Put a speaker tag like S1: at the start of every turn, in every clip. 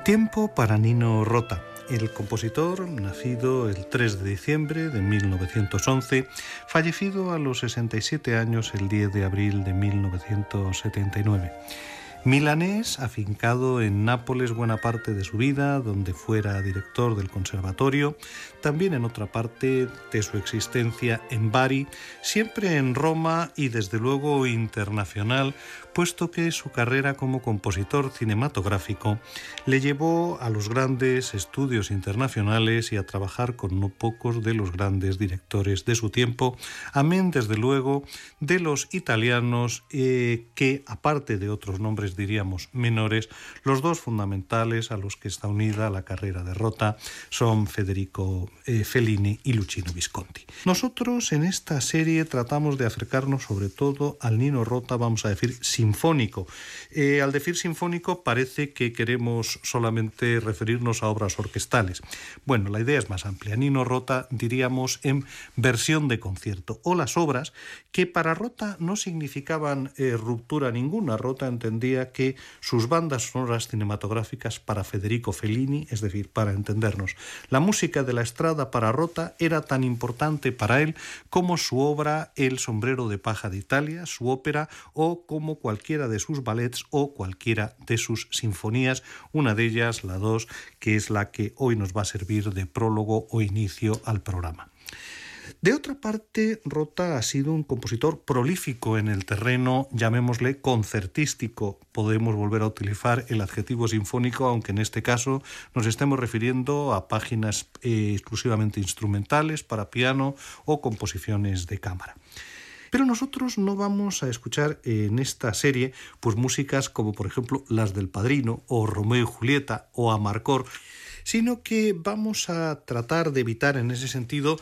S1: Tiempo para Nino Rota. El compositor, nacido el 3 de diciembre de 1911, fallecido a los 67 años el 10 de abril de 1979. Milanés, afincado en Nápoles buena parte de su vida, donde fuera director del conservatorio, también en otra parte de su existencia en Bari, siempre en Roma y desde luego internacional, puesto que su carrera como compositor cinematográfico le llevó a los grandes estudios internacionales y a trabajar con no pocos de los grandes directores de su tiempo, amén desde luego de los italianos que, aparte de otros nombres diríamos menores, los dos fundamentales a los que está unida la carrera de Rota son Federico Fellini y Luchino Visconti. Nosotros en esta serie tratamos de acercarnos sobre todo al Nino Rota, vamos a decir, sinfónico. Al decir sinfónico parece que queremos solamente referirnos a obras orquestales. Bueno, la idea es más amplia. Nino Rota diríamos en versión de concierto, o las obras que para Rota no significaban ruptura ninguna. Rota entendía que sus bandas sonoras cinematográficas para Federico Fellini, es decir, para entendernos, la música de la estrada para Rota era tan importante para él como su obra El sombrero de paja de Italia, su ópera, o como cualquiera de sus ballets o cualquiera de sus sinfonías, una de ellas, la 2, que es la que hoy nos va a servir de prólogo o inicio al programa. De otra parte, Rota ha sido un compositor prolífico en el terreno, llamémosle concertístico. Podemos volver a utilizar el adjetivo sinfónico, aunque en este caso nos estemos refiriendo a páginas exclusivamente instrumentales para piano o composiciones de cámara. Pero nosotros no vamos a escuchar en esta serie pues músicas como por ejemplo las del Padrino o Romeo y Julieta o Amarcord, sino que vamos a tratar de evitar en ese sentido,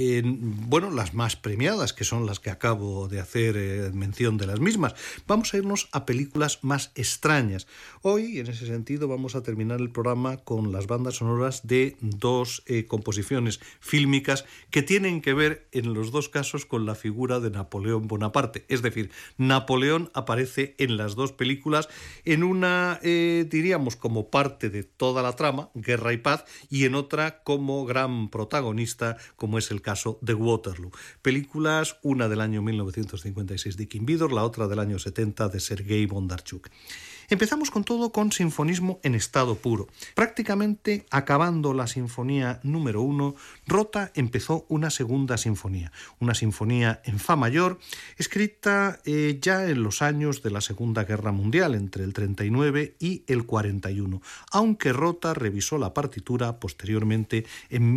S1: las más premiadas, que son las que acabo de hacer mención de las mismas. Vamos a irnos a películas más extrañas. Hoy, en ese sentido, vamos a terminar el programa con las bandas sonoras de dos composiciones fílmicas que tienen que ver, en los dos casos, con la figura de Napoleón Bonaparte. Es decir, Napoleón aparece en las dos películas, en una, diríamos, como parte de toda la trama, Guerra y Paz, y en otra como gran protagonista, como es el caso de Waterloo. Películas, una del año 1956 de Kim Vidor, la otra del año 70 de Sergei Bondarchuk. Empezamos con todo con sinfonismo en estado puro. Prácticamente acabando la sinfonía número 1, Rota empezó una segunda sinfonía, una sinfonía en fa mayor, escrita ya en los años de la Segunda Guerra Mundial, entre el 39 y el 41, aunque Rota revisó la partitura posteriormente en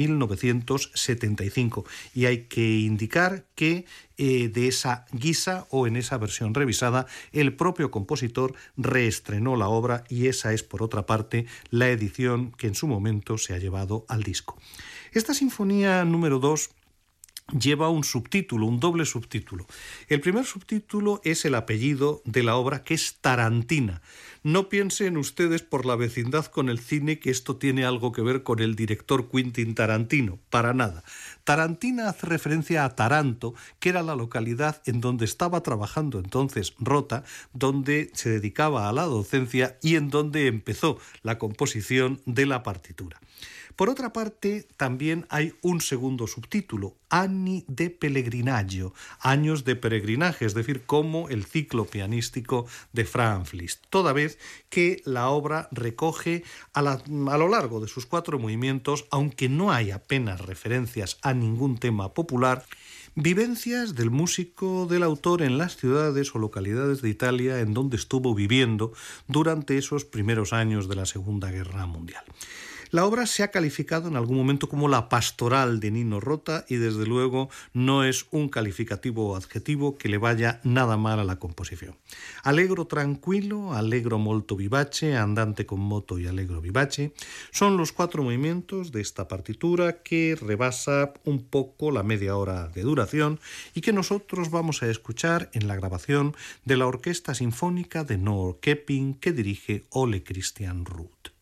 S1: 1975, y hay que indicar que de esa guisa o en esa versión revisada el propio compositor reestrenó la obra, y esa es por otra parte la edición que en su momento se ha llevado al disco. Esta sinfonía número 2 lleva un subtítulo, un doble subtítulo. El primer subtítulo es el apellido de la obra, que es Tarantina. No piensen ustedes por la vecindad con el cine que esto tiene algo que ver con el director Quentin Tarantino, para nada. Tarantina hace referencia a Taranto, que era la localidad en donde estaba trabajando entonces Rota, donde se dedicaba a la docencia y en donde empezó la composición de la partitura. Por otra parte, también hay un segundo subtítulo, Anni de Pellegrinaggio, años de peregrinaje, es decir, como el ciclo pianístico de Franz Liszt, toda vez que la obra recoge a lo largo de sus 4 movimientos, aunque no hay apenas referencias a ningún tema popular, vivencias del músico, del autor en las ciudades o localidades de Italia en donde estuvo viviendo durante esos primeros años de la Segunda Guerra Mundial. La obra se ha calificado en algún momento como la pastoral de Nino Rota, y desde luego no es un calificativo o adjetivo que le vaya nada mal a la composición. Allegro tranquillo, allegro molto vivace, andante con moto y allegro vivace son los 4 movimientos de esta partitura, que rebasa un poco la media hora de duración y que nosotros vamos a escuchar en la grabación de la Orquesta Sinfónica de Norrköping, que dirige Ole Christian Ruth.